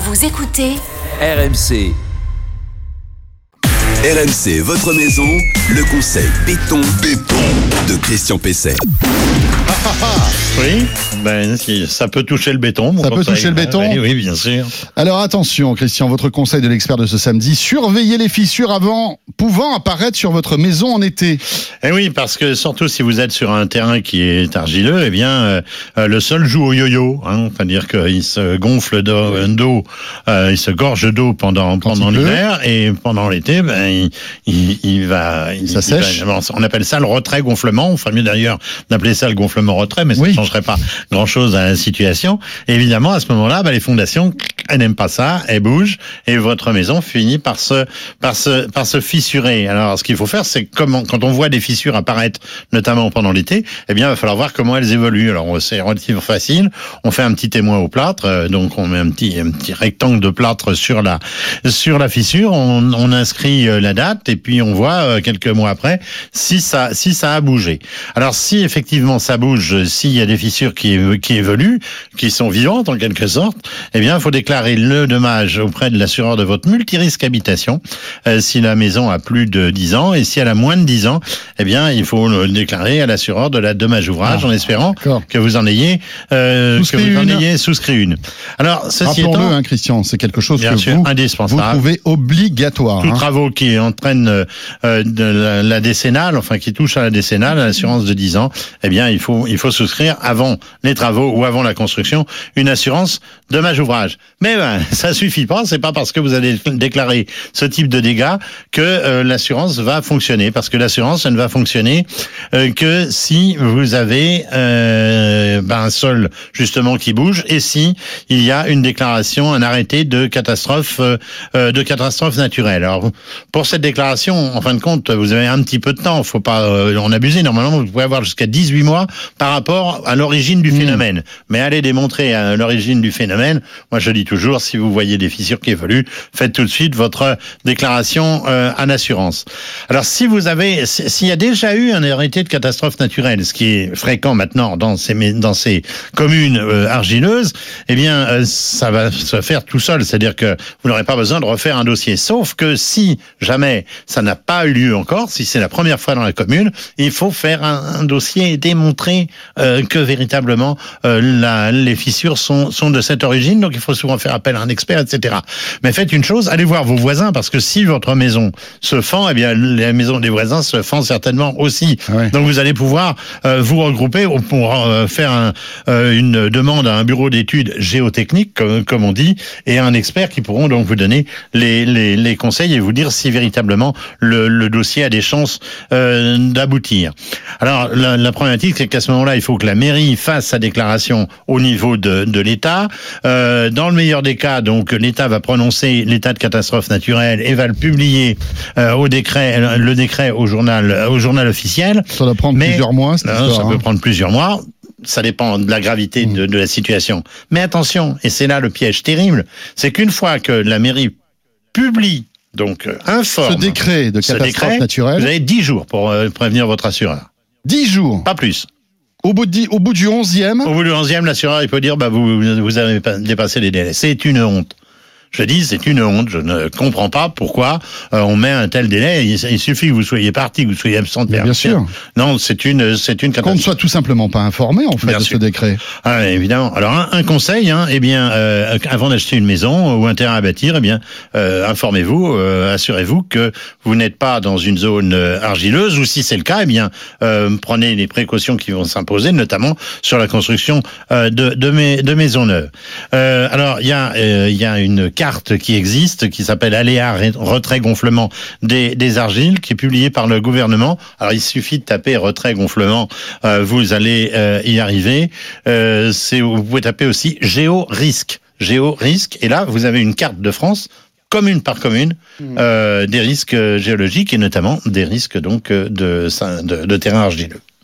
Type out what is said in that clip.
Vous écoutez RMC. RMC, votre maison, le conseil béton de Christian Pesset. Oui, ça peut toucher le béton. Ça peut toucher le béton ? Oui, bien sûr. Alors attention, Christian, votre conseil de l'expert de ce samedi, surveillez les fissures pouvant apparaître sur votre maison en été. Eh oui, parce que surtout si vous êtes sur un terrain qui est argileux, eh bien, le sol joue au yo-yo. C'est-à-dire qu'il se gonfle d'eau, il se gorge d'eau pendant l'hiver, et pendant l'été, ça sèche. On appelle ça le retrait-gonflement. On ferait mieux d'ailleurs d'appeler ça le gonflement-retrait, mais ça ne changerait pas grand-chose à la situation. Et évidemment, à ce moment-là, les fondations, elles n'aiment pas ça, elles bougent, et votre maison finit par se fissurer. Alors, ce qu'il faut faire, c'est quand on voit des fissures apparaître, notamment pendant l'été, eh bien, il va falloir voir comment elles évoluent. Alors, c'est relativement facile. On fait un petit témoin au plâtre, donc on met un petit rectangle de plâtre sur la fissure. On inscrit la date, et puis on voit quelques mois après si ça a bougé. Alors, si effectivement ça bouge, s'il y a des fissures qui évoluent, qui sont vivantes en quelque sorte, eh bien, il faut déclarer le dommage auprès de l'assureur de votre multirisque habitation, si la maison a plus de 10 ans, et si elle a moins de 10 ans, eh bien, il faut le déclarer à l'assureur de la dommage ouvrage, en espérant que vous en ayez souscrit une. Alors, ceci étant, rappelons-le, Christian, c'est quelque chose bien que sûr, vous trouvez obligatoire. Tous travaux qui entraînent de la décennale, enfin qui touchent à la décennale, à l'assurance de 10 ans, eh bien, il faut souscrire avant les travaux ou avant la construction une assurance dommage ouvrage. Mais ça suffit pas, c'est pas parce que vous allez déclarer ce type de dégâts que l'assurance va fonctionner, parce que l'assurance, elle ne va fonctionner que si vous avez un sol justement qui bouge, et si il y a une déclaration, un arrêté de catastrophe naturelle. Alors, pour cette déclaration, en fin de compte, vous avez un petit peu de temps, faut pas en abuser. Normalement, vous pouvez avoir jusqu'à 18 mois par rapport à l'origine du phénomène. Mais allez démontrer à l'origine du phénomène. Moi, je dis toujours, si vous voyez des fissures qui évoluent, faites tout de suite votre déclaration à l'assurance. Alors, s'il y a déjà eu un arrêté de catastrophe naturelle, ce qui est fréquent maintenant dans ces communes argileuses, eh bien, ça va se faire tout seul. C'est-à-dire que vous n'aurez pas besoin de refaire un dossier. Sauf que si jamais ça n'a pas eu lieu encore, si c'est la première fois dans la commune, il faut faire un dossier et démontrer que véritablement les fissures sont de cette origine. Donc il faut souvent faire appel à un expert, etc. Mais faites une chose, allez voir vos voisins, parce que si votre maison se fend, eh bien la maison des voisins se fend certainement aussi. Ouais. Donc vous allez pouvoir vous regrouper pour faire une demande à un bureau d'études géotechniques, comme on dit, et à un expert qui pourront donc vous donner les conseils et vous dire si véritablement le dossier a des chances d'aboutir. Alors la problématique, c'est qu'à ce moment-là, il faut que la mairie fasse sa déclaration au niveau de l'État. Dans le meilleur des cas, donc l'État va prononcer l'état de catastrophe naturelle et va le publier le décret au journal officiel. Ça doit prendre plusieurs mois. Ça peut prendre plusieurs mois. Ça dépend de la gravité de la situation. Mais attention, et c'est là le piège terrible, c'est qu'une fois que la mairie publie, donc informe ce décret de catastrophe naturelle, vous avez 10 jours pour prévenir votre assureur. 10 jours. Pas plus. Au bout du 11e. Au bout du 11e, l'assureur, il peut dire, vous avez dépassé les délais. C'est une honte. Je dis, c'est une honte. Je ne comprends pas pourquoi on met un tel délai. Il suffit que vous soyez parti, que vous soyez absent. Bien sûr. Non, c'est une catastrophe. Qu'on ne soit tout simplement pas informé, en fait, de ce décret. Ah, évidemment. Alors, un conseil, avant d'acheter une maison ou un terrain à bâtir, informez-vous, assurez-vous que vous n'êtes pas dans une zone argileuse, ou si c'est le cas, prenez les précautions qui vont s'imposer, notamment sur la construction de maisons neuves. Alors, il y a une carte qui existe, qui s'appelle Aléa retrait gonflement des argiles, qui est publiée par le gouvernement. Alors il suffit de taper retrait gonflement, vous allez y arriver. Vous pouvez taper aussi géorisque, et là vous avez une carte de France commune par commune, des risques géologiques et notamment des risques donc de terrain argileux.